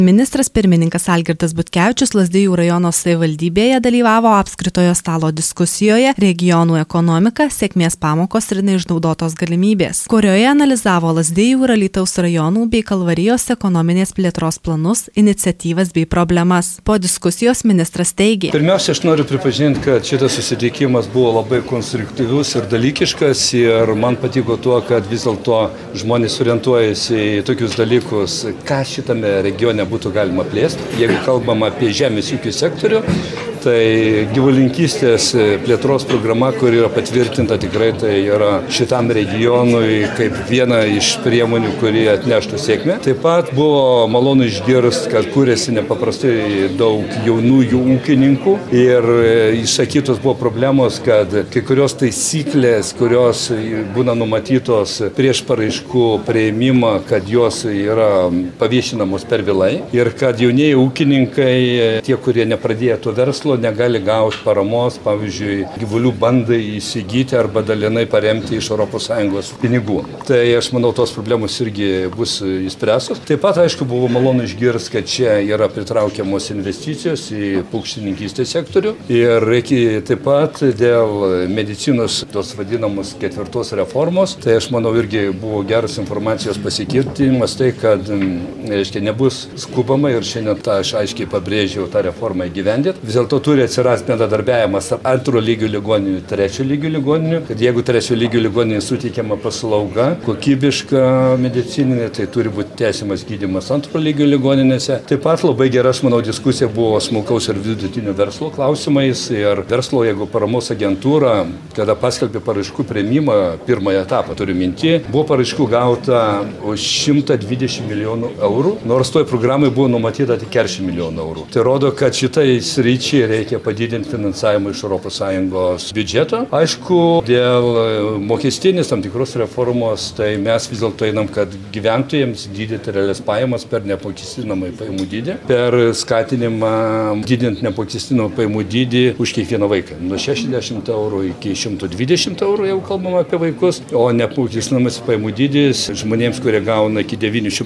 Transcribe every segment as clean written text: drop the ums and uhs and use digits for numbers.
Ministras pirmininkas Algirdas Butkevičius Lazdijų rajono savivaldybėje dalyvavo apskritojo stalo diskusijoje Regionų ekonomika, sėkmės pamokos ir neišnaudotos galimybės, kurioje analizavo Lazdijų ir Alytaus rajonų bei Kalvarijos ekonominės plėtros planus, iniciatyvas bei problemas. Po diskusijos ministras teigė. Pirmiausia, aš noriu pripažinti, kad šitas susitikimas buvo labai konstruktyvus ir dalykiškas ir man patiko tuo, kad vis dėlto žmonės orientuojasi į tokius dalykus, ką šitame regione būtų galima plėsti. Jeigu kalbam apie žemės ūkio sektorių, tai gyvulininkystės plėtros programa, kuri yra patvirtinta, tikrai tai yra šitam regionui kaip viena iš priemonių, kuri atneštų sėkmę. Taip pat buvo malonu išgirsti, kad kūrėsi nepaprastai daug jaunųjų ūkininkų ir išsakytos buvo problemos, kad kai kurios taisyklės, kurios būna numatytos prieš paraiškų priėmimą, kad jos yra paviešinamos per vėlai ir kad jaunieji ūkininkai, tie, kurie nepradėjo to verslo, negali gauti paramos, pavyzdžiui, gyvulių bandai įsigyti arba dalinai paremti iš ES pinigų. Tai aš manau, tos problemos irgi bus įspręstos. Taip pat, aišku, buvo malonu išgirsti, kad čia yra pritraukiamos investicijos į paukštininkystės sektorių ir reikia taip pat dėl medicinos tos vadinamos ketvirtos reformos. Tai aš manau, irgi buvo geras informacijos pasikirtimas, tai kad reiškia, nebus skubama ir šiandien tą aš aiškiai pabrėžiau tą reformą įgyvendinti. Vis dėlto turi atsirasti bendradarbiavimas tarp antro lygio ligoninių ir trečio lygio ligoninių, kad jeigu trečio lygio ligoninė suteikiama paslauga, kokybiška medicininė, tai turi būti tęsiamas gydymas antro lygio ligoninėse. Taip pat labai gera, aš manau, diskusija buvo smulkaus ir vidutinio verslo klausimais ir verslo, jeigu paramos agentūra, kada paskelbė paraiškų priėmimą, pirmąją etapą turiu minti, buvo paraiškų gauta už 120 milijonų eurų, nors toj programai buvo numatyta tik 40 milijonų eurų. Tai rodo, kad šitai sričiai reikia padidinti finansavimą iš ES biudžeto. Aišku, dėl mokestinės tam tikros reformos, tai mes vis dėlto einam, kad gyventojams didinti realias pajamas per neapmokestinamą pajamų dydį, per skatinimą didinti neapmokestinamą pajamų dydį už kiekvieną vaiką. Nuo 60 eurų iki 120 eurų jau kalbam apie vaikus, o neapmokestinamas pajamų dydis žmonėms, kurie gauna iki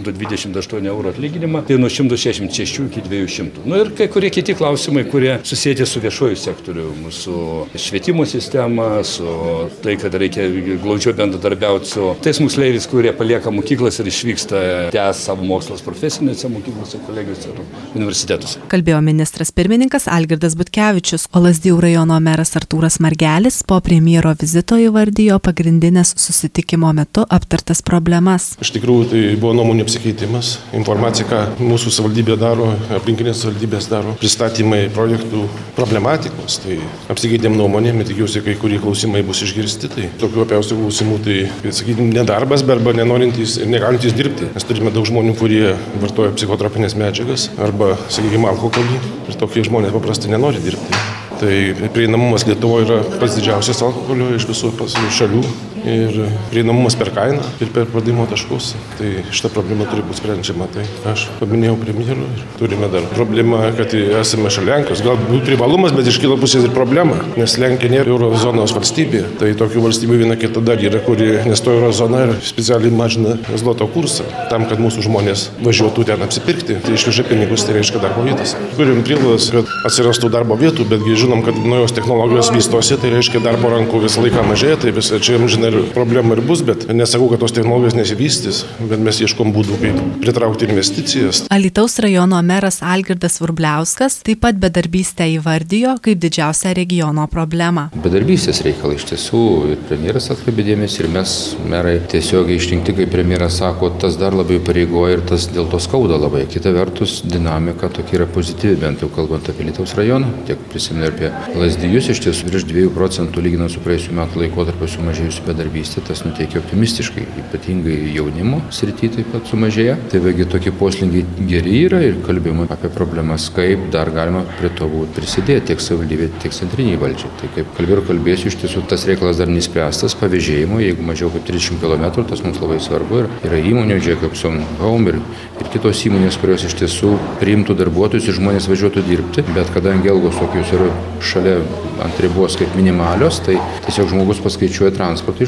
928 eurų atlyginimą, tai nuo 166 iki 200. Ir kai kurie kiti klausimai, kurie susijęti su viešuoju sektoriu, su švietimo sistema, su tai, kad reikia glaudžiau bendradarbiauti su tais moksleiviais, kurie palieka mokyklas ir išvyksta tęs savo mokslas profesinėse mokyklose, kolegijose ir universitetuose. Kalbėjo ministras pirmininkas Algirdas Butkevičius, o Lazdijų rajono meras Artūras Margelis po premjero vizito įvardijo pagrindinės susitikimo metu aptartas problemas. Iš tikrųjų, tai buvo nuomonių apsikeitimas, informacija, ką mūsų savivaldybė daro, aplinkinės savivaldybės daro, pristatymai projektų problematikos, tai apsikeitėm nuomonėm, tikiuosi, kai kurie klausimai bus išgirsti, tai tokių opiausių klausimų, tai, sakykime, nedarbas, arba nenorintys ir negalintys dirbti, nes turime daug žmonių, kurie vartoja psichotropinės medžiagas arba, sakykime, alkoholį ir tokie žmonės paprastai nenori dirbti. Tai prieinamumas Lietuvoje yra pats didžiausias alkoholio iš visų šalių ir prieinamumas per kainą ir per pardavimo taškus. Tai šita problema turi būti sprendžiama. Tai aš paminėjau premjerui ir turime dar problemą, kad esame šalia Lenkijos. Galbūt privalumas, bet iš kitos pusės ir problema, nes Lenkija nėra eurozonos valstybė. Tai tokių valstybių viena kita dar yra, kuri nestoja eurozoną ir specialiai mažina zloto kursą, tam, kad mūsų žmonės važiuotų ten apsipirkti. Tai išveža pinigus, tai reiškia darbo vietas. Turim prielaidas, kad atsirastų darbo vietų, betgi žinom, kad naujos technologijos vystosi, tai reiškia darbo rankų visą laiką mažėja, tai visą čia žinai problema ir bus, bet nesakau, kad tos technologijos nesivystys, bet mes ieškom būdų, kaip pritraukti investicijas. Alytaus rajono meras Algirdas Vrubliauskas taip pat bedarbystę įvardijo kaip didžiausią regiono problemą. Bedarbystės reikalai iš tiesų ir premjeras atkreipė dėmesį ir mes merai tiesiogiai išrinkti, kaip premjeras sako, tas dar labiau pareigoja ir tas dėl to skauda labai. Kita vertus, dinamika tokia yra pozityvi, bent jau kalbant apie Alytaus rajoną, tiek prisimenu apie Lazdijus, iš tiesų virš 2 procentų lyginant su praėjusiu metų laikotarpiu sumažėjusi bedarbystė, tas nuteikia optimistiškai, ypatingai jaunimo srity taip pat sumažėja. Tai vėlgi tokie poslinkiai geri yra ir kalbėjome apie problemas, kaip dar galima prie to prisidėti tiek savivaldybė, tiek centriniai valdžiai. Tai kaip kalbėsiu, iš tiesų tas reikalas dar nespręstas pavėžėjimo, jeigu mažiau kaip 30 km, tas mums labai svarbu ir yra įmonių, Jacobson Home ir kitos įmonės, kurios iš tiesų priimtų darbuotojus ir žmonės važiuotų dirbti, bet kadangi algos tokios yra šalia ant ribos kaip minimalios, tai tiesiog žmogus paskaičiuoja transporto išlaidas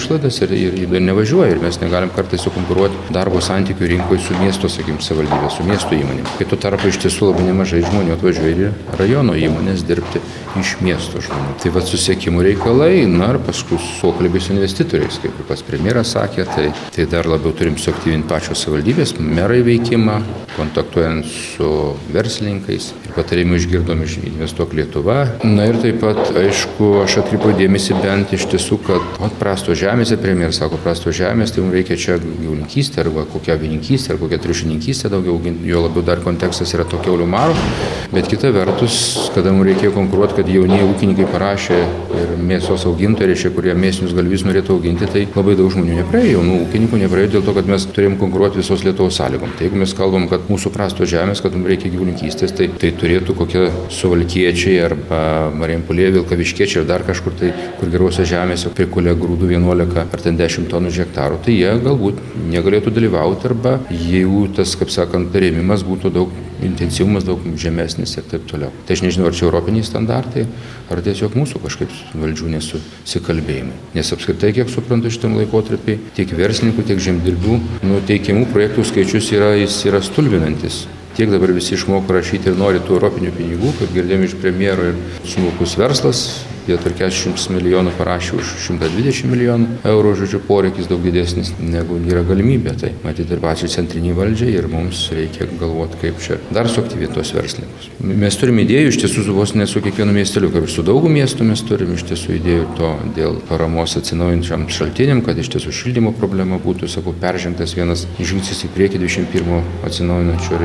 išlaidas ir nevažiuoja. Ir mes negalim kartais sukonkuruoti darbo santykių rinkoje su miesto, sakykim, savivaldybė, su miesto įmonėm. Kai tuo tarpu iš tiesų labai nemažai žmonių atvažiuoja ir rajono įmonės dirbti iš miesto žmonių. Tai va susiekimų reikalai, na ir paskui pokalbiai su investitoriais, kaip ir pats premjeras sakė, tai dar labiau turim suaktyvinti pačios savivaldybės, merai veikimą, kontaktuojant su verslininkais ir patarimų išgirdom iš Investuok Lietuva. Na ir taip pat, aišku, aš atkreipiau dėmesį bent iš tiesų, kad prastos žemėse, premjeras sako, prastos žemės, tai mums reikia čia gyvulininkystė arba kokia avininkystė ar kokia triušininkystė daugiau, jo labiau dar kontekstas yra to kiaulių maro, bet kita vertus, kada mums reikėjo konkuruoti, kad jaunieji ūkininkai parašė ir mėsos augintojai, kurie mėsinius galvijus norėtų auginti, tai labai daug žmonių nepraėjo, jaunų ūkininkų nepraėjo dėl to, kad mes turėjom konkuruoti visos Lietuvos sąlygom. Tai jeigu mes kalbam, kad mūsų prastos žemės, kad mums reikia gyvulininkystės, tai turėtų kokie Suvalkiečiai arba Marijampolė, Vilkaviškiečiai ar dar kažkur tai, kur gerose žemėse prikulia grūdų 11 ar ten 10 tonų iš hektaro, tai jie galbūt negalėtų dalyvauti arba jeigu tas, kaip sakant, rėmimas būtų daug intensyvumas daug žemesnis ir taip toliau. Tai aš nežinau, ar čia europiniai standartai, ar tiesiog mūsų kažkaip valdžių nesusikalbėjimai. Nes apskritai, kiek suprantu, šitam laikotarpiai tiek verslininkų, tiek žemdirbių teikiamų projektų skaičius yra stulbinantis. Tiek dabar visi išmoko rašyti ir nori tų europinių pinigų, kaip girdėjome iš premjero, ir smulkus verslas. Vietoj 400 milijonų parašė už 120 milijonų eurų, žodžiu, poreikis daug didesnis negu yra galimybė. Tai matyti ir pačiai centriniai valdžiai ir mums reikia galvoti, kaip čia dar suaktyvinti tos verslininkus. Mes turime idėjų, iš tiesų, vos ne su kiekvienu miesteliu, kaip ir su daugų miestų mes turime iš tiesų idėjų to dėl paramos atsinaujinčiam šaltiniam, kad iš tiesų šildymo problema būtų, sakau, peržengtas vienas žingsnis į priekį 21 atsinaujinančio,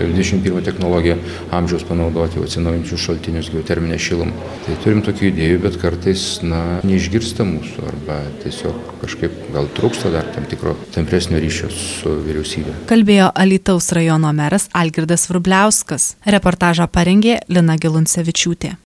21 technologiją amžiaus panaudoti atsinaujinančius šaltinius, geoterminę šilumą. Tai turim tokių idėjų, bet kartais, neišgirsta mūsų arba tiesiog kažkaip gal trūksta dar tam tikro tampresnio ryšio su vyriausybė. Kalbėjo Alytaus rajono meras Algirdas Vrubliauskas. Reportažą parengė Lina Giluncevičiūtė.